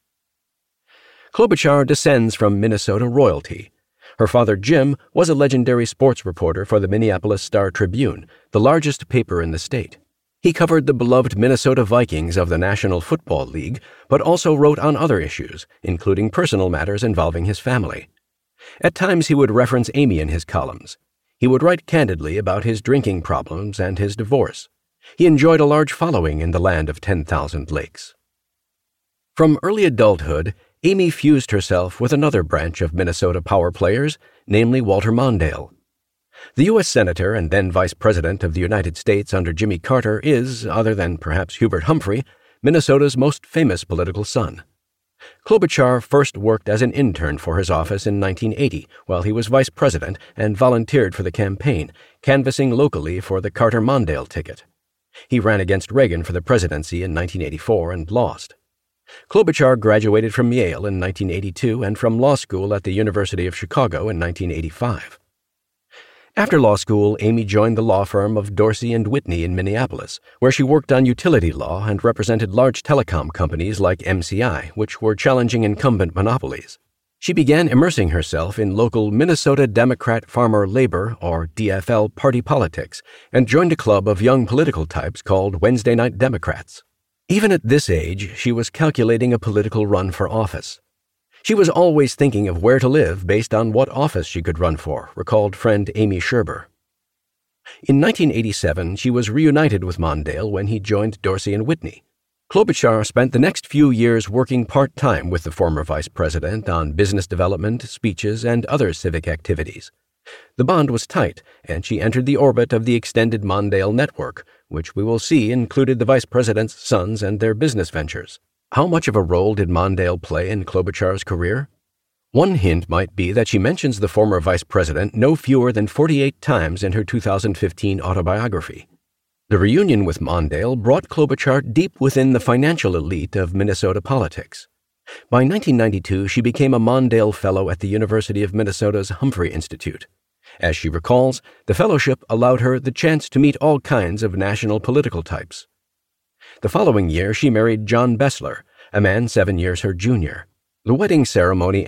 Klobuchar descends from Minnesota royalty. Her father, Jim, was a legendary sports reporter for the Minneapolis Star-Tribune, the largest paper in the state. He covered the beloved Minnesota Vikings of the National Football League, but also wrote on other issues, including personal matters involving his family. At times he would reference Amy in his columns. He would write candidly about his drinking problems and his divorce. He enjoyed a large following in the land of ten thousand lakes. From early adulthood, Amy fused herself with another branch of Minnesota power players, namely Walter Mondale. The U S Senator and then Vice President of the United States under Jimmy Carter is, other than perhaps Hubert Humphrey, Minnesota's most famous political son. Klobuchar first worked as an intern for his office in nineteen eighty while he was vice president and volunteered for the campaign, canvassing locally for the Carter-Mondale ticket. He ran against Reagan for the presidency in nineteen eighty-four and lost. Klobuchar graduated from Yale in nineteen eighty-two and from law school at the University of Chicago in nineteen eighty-five. After law school, Amy joined the law firm of Dorsey and Whitney in Minneapolis, where she worked on utility law and represented large telecom companies like M C I, which were challenging incumbent monopolies. She began immersing herself in local Minnesota Democrat Farmer Labor, or D F L, party politics, and joined a club of young political types called Wednesday Night Democrats. Even at this age, she was calculating a political run for office. She was always thinking of where to live based on what office she could run for, recalled friend Amy Sherber. In nineteen eighty-seven, she was reunited with Mondale when he joined Dorsey and Whitney. Klobuchar spent the next few years working part-time with the former vice president on business development, speeches, and other civic activities. The bond was tight, and she entered the orbit of the extended Mondale network, which we will see included the vice president's sons and their business ventures. How much of a role did Mondale play in Klobuchar's career? One hint might be that she mentions the former vice president no fewer than forty-eight times in her two thousand fifteen autobiography. The reunion with Mondale brought Klobuchar deep within the financial elite of Minnesota politics. By nineteen ninety-two, she became a Mondale Fellow at the University of Minnesota's Humphrey Institute. As she recalls, the fellowship allowed her the chance to meet all kinds of national political types. The following year, she married John Bessler, a man seven years her junior. The wedding ceremony